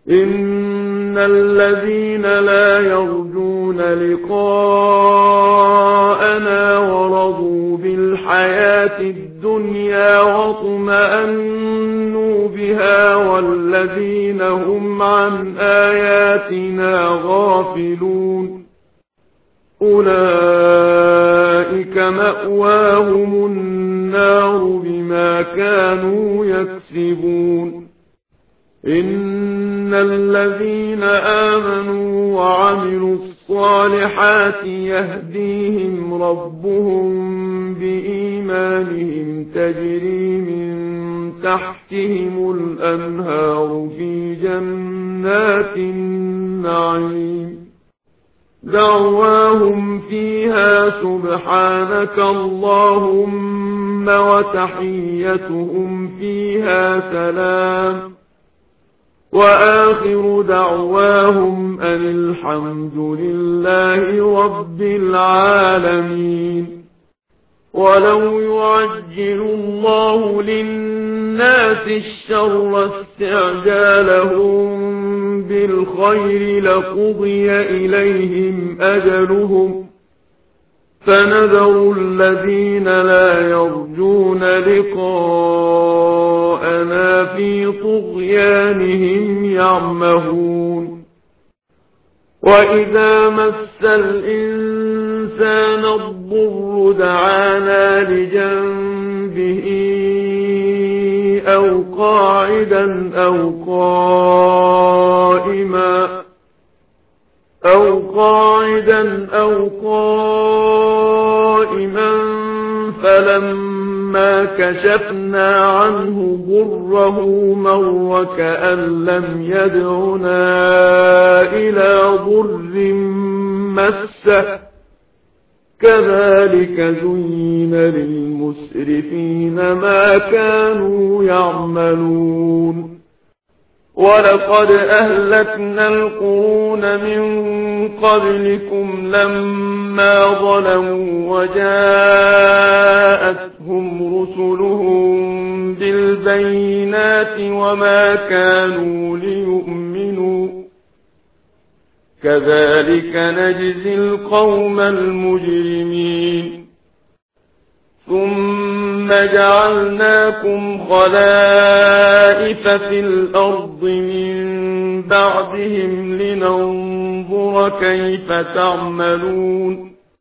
إن الذين لا يرجون لقاءنا ورضوا بالحياة الدنيا واطمأنوا بها والذين هم عن آياتنا غافلون أولئك مأواهم النار بما كانوا يكسبون إن الذين آمنوا وعملوا الصالحات يهديهم ربهم بإيمانهم تجري من تحتهم الأنهار في جنات النعيم دعواهم فيها سبحانك اللهم وتحيتهم فيها سلام وآخر دعواهم أن الحمد لله رب العالمين ولو يعجل الله للناس الشر استعجالهم بالخير لقضي إليهم أجلهم فنذر الذين لا يرجون لقاءنا في طغيانهم يعمهون وإذا مس الإنسان الضر دعانا لجنبه أو قاعدا أو قائما فلما كشفنا عنه ضره مر كأن لم يدعنا إلى ضر مسه كذلك زين للمسرفين ما كانوا يعملون ولقد أهلكنا القرون من قبلكم لما ظلموا وجاءتهم رسلهم بالبينات وما كانوا ليؤمنوا كذلك نجزي القوم المجرمين ثم جعلناكم خلائف في الأرض من بعدهم لننظر كيف تعملون